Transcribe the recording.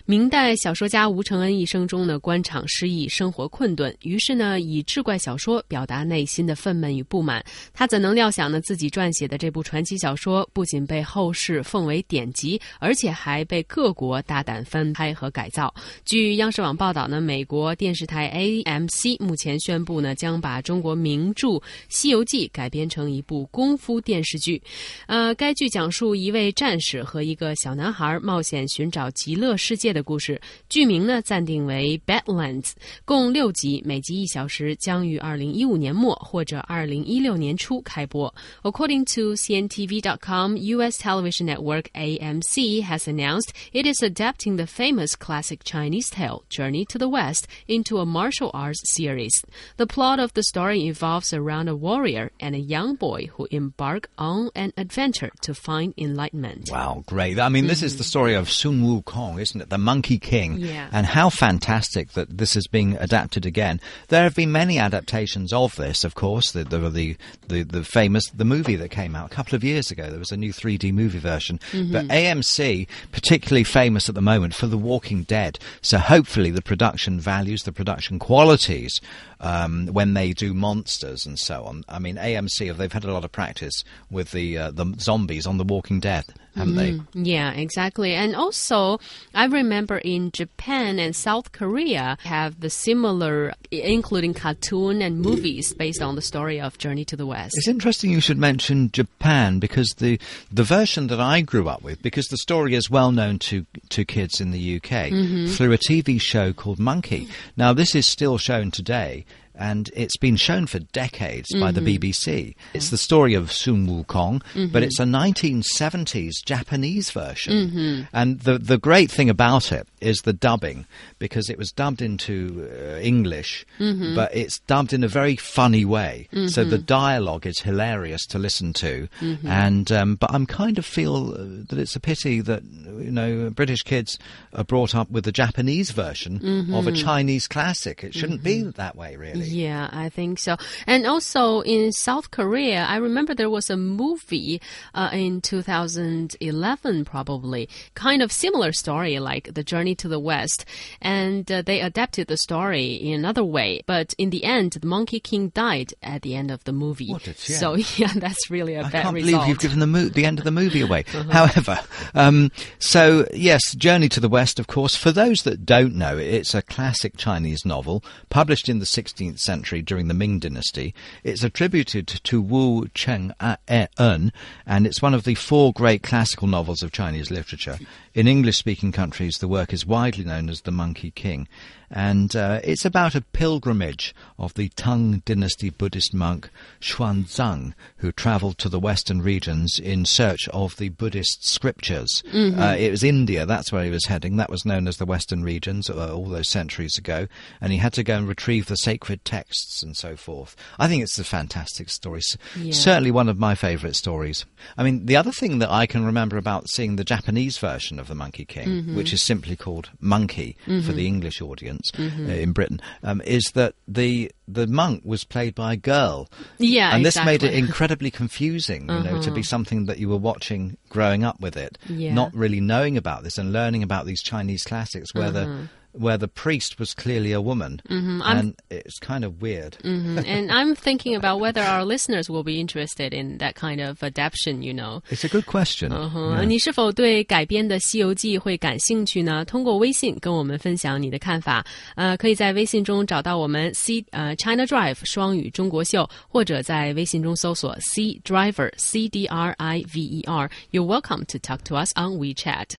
明代小说家吴承恩一生中呢，官场失意，生活困顿，于是呢，以志怪小说表达内心的愤懑与不满。他怎能料想呢，自己撰写的这部传奇小说不仅被后世奉为典籍，而且还被各国大胆翻拍和改造。据央视网报道呢，美国电视台 AMC 目前宣布呢，将把中国名著《西游记》改编成一部功夫电视剧。该剧讲述一位战士和一个小男孩冒险寻找极乐世界的故事，剧名呢暂定为 Badlands， 共6集，每集1小时，将于2015年末或者2016年初开播。According to CNTV.com, U.S. television network AMC has announced it is adapting the famous classic Chinese tale, Journey to the West, into a martial arts series. The plot of the story evolves around a warrior and a young boy who embark on an adventure to find enlightenment. Wow, great. I mean, this is the story of Sun Wukong, isn't it? The Monkey King. Yeah. And how fantastic that this is being adapted again. There have been many adaptations of this, of course. The famous movie that came out a couple of years ago. There was a new 3D movie version. But AMC, particularly famous at the moment for The Walking Dead. So hopefully the production values, the production qualities, when they do monsters and so on. I mean, AMC, they've had a lot of practice with the zombies on The Walking Dead, haven't they? Yeah, exactly. And also, I remember in Japan and South Korea have the similar, including cartoon and movies based on the story of Journey to the West. It's interesting you should mention Japan, because the version that I grew up with, because the story is well known to kids in the UK through a TV show called Monkey. Now, this is still shown today, and it's been shown for decades by the BBC. It's the story of Sun Wukong, but it's a 1970s Japanese version. And the great thing about it is the dubbing, because it was dubbed into English, but it's dubbed in a very funny way. So the dialogue is hilarious to listen to. And but I'm kind of feel that it's a pity that, you know, British kids are brought up with the Japanese version of a Chinese classic. It shouldn't be that way, really. Yeah, I think so. And also in South Korea, I remember there was a movie in 2011 probably, kind of similar story like The Journey to the West. And they adapted the story in another way. But in the end, the Monkey King died at the end of the movie. What a shame. So, yeah, that's really a bad result. I can't believe you've given the end of the movie away. However, so, yes, Journey to the West, of course. For those that don't know, it's a classic Chinese novel published in the 16th century during the Ming Dynasty. It's attributed to Wu Cheng-un, and it's one of the 4 great classical novels of Chinese literature. In English-speaking countries, the work is widely known as The Monkey King. And it's about a pilgrimage of the Tang Dynasty Buddhist monk Xuanzang, who travelled to the western regions in search of the Buddhist scriptures. It was India, that's where he was heading. That was known as the western regions all those centuries ago. And he had to go and retrieve the sacred texts and so forth. I think it's a fantastic story. Yeah. Certainly one of my favourite stories. I mean, the other thing that I can remember about seeing the Japanese version of The Monkey King, which is simply called Monkey for the English audience, in Britain, is that the monk was played by a girl. Yeah, and exactly. this made it incredibly confusing, you know, to be something that you were watching growing up with it, not really knowing about this and learning about these Chinese classics where the priest was clearly a woman, and it's kind of weird. And I'm thinking about whether our listeners will be interested in that kind of adaptation, you know. It's a good question. Yeah. 你是否对改编的《西游记》会感兴趣呢？通过微信跟我们分享你的看法。可以在微信中找到我们 China Drive 双语中国秀，或者在微信中搜索 C Driver CDRIVER. You're welcome to talk to us on WeChat.